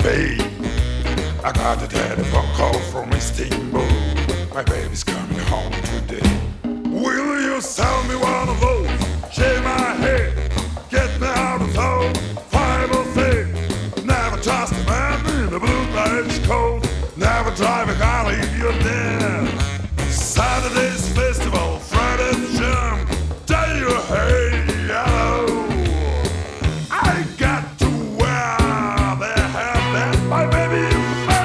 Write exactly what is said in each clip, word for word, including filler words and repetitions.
babe. I got a telephone call from Istanbul. My baby's coming home today. Will you sell me one of those? Shave my head, get me out of town. Five or six. Never trust a man in a blue trench coat. Never drive a car if you're dead. Saturday's festival, Friday's jam. Tell you, hey, yellow. I got to wear the hat that my baby made.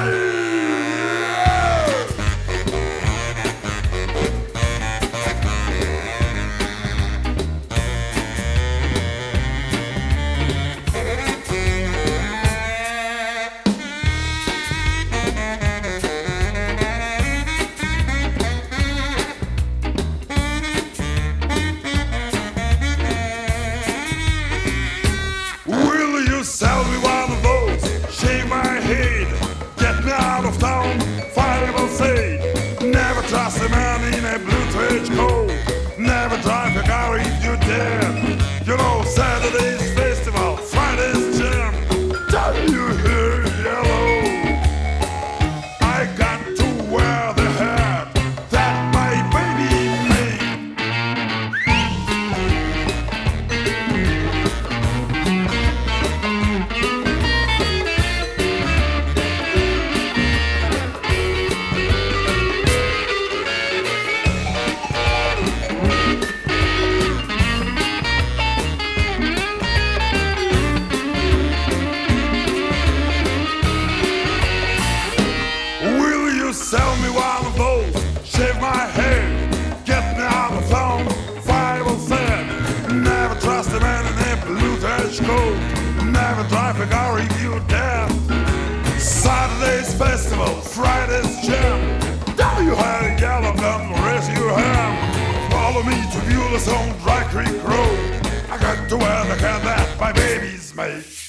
Sell me one of those, shave my head, get me out of town, five will say. Never trust a man in a blue trench coat. Never drive a car if you're dead. You know, Saturday's festival, Friday's jam. Tell you here, yellow. I got to wear the hat that my baby made. Sell me one of those, shave my head, get me out of town, five or seven. Never trust a man in a blue trench coat. Never drive a car if you're dead. Saturday's festival, Friday's jam. Tell you how to yellow, then raise your hand. Follow me to Beulah's on Dry Creek Road. I got to wear the hat that my baby's made.